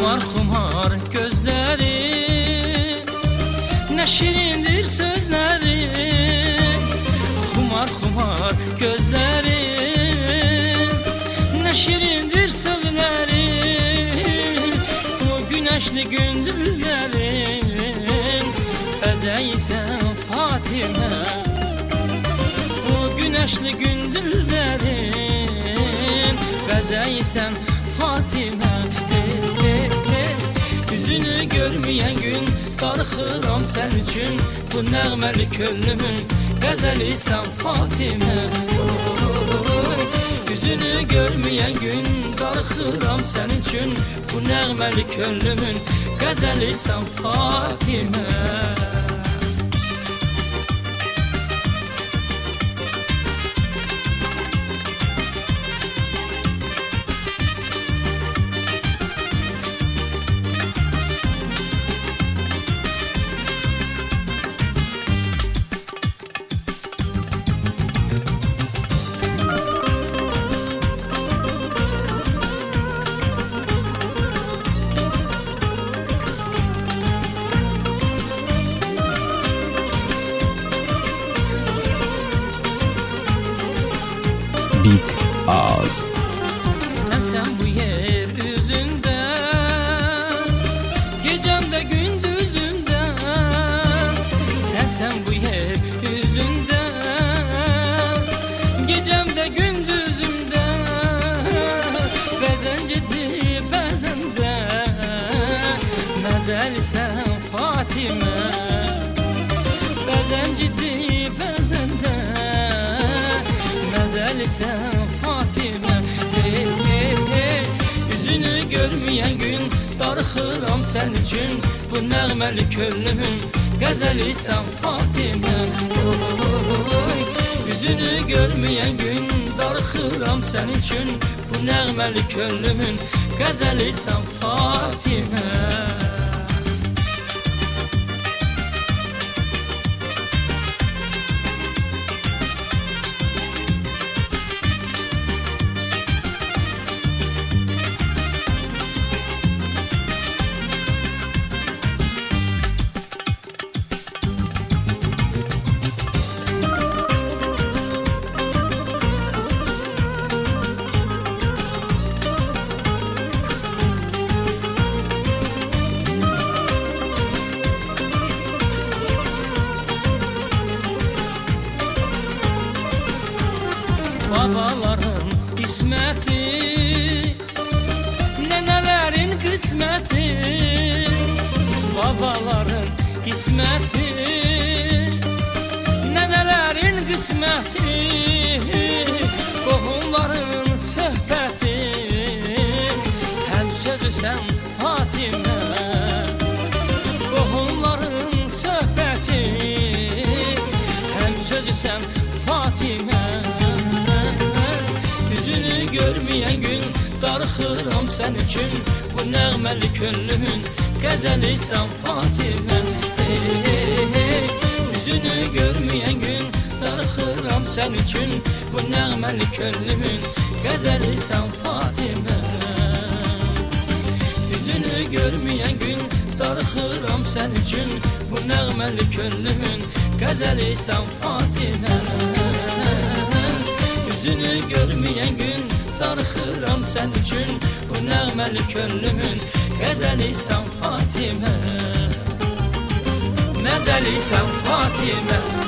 Xumar xumar gözleri, ne şirindir sözleri. Xumar xumar gözleri, ne şirindir sözleri. Bu güneşli gündüzlerin bezeysen Fatime. Bu güneşli gündüzlerin bezeysen Fatime. Yüzünü görmeyen gün darıxıram sen üçün. Bu nəğməli könlümün qəzəli sən Fatime. Yüzünü görmeyen gün darıxıram sen üçün. Bu nəğməli könlümün qəzəli sən Fatime. Big Ağız. Sen bu yeryüzünde, gecemde gündüzümde. Sen bu yeryüzünde, gecemde gündüzümde. Bəzən ciddi, bəzən də məzəl sən Fatime. Bəzən ciddi, bəzən də məzəl sən Fatime. Yüzünü görmeyen gün darıxıram sen üçün. Bu nəğməli könlümün qəzəli sən Fatime. Yüzünü görmeyen gün darıxıram sen üçün. Bu nəğməli könlümün qəzəli sən Fatime. Babaların ismeti, nenelerin kısmeti. Babaların ismeti, nenelerin kısmeti. Qohumların söhbəti, həm sözü sən Fatime. Qohumların söhbəti, həm sözü sən Fatime. Görmeyen gün darıxıram sen üçün. Bu nəğməli könlümün qəzəli sən Fatime. Yüzünü görmeyen gün darıxıram sen üçün. Bu nəğməli könlümün qəzəli sən Fatime. Yüzünü görmeyen gün darıxıram sen üçün. Bu nəğməli könlümün qəzəli sən Fatime. Yüzünü görmeyen gün darıxıram sen üçün. Bu nəğməli könlümün qəzəli sən Fatime. Məzəli sən Fatime.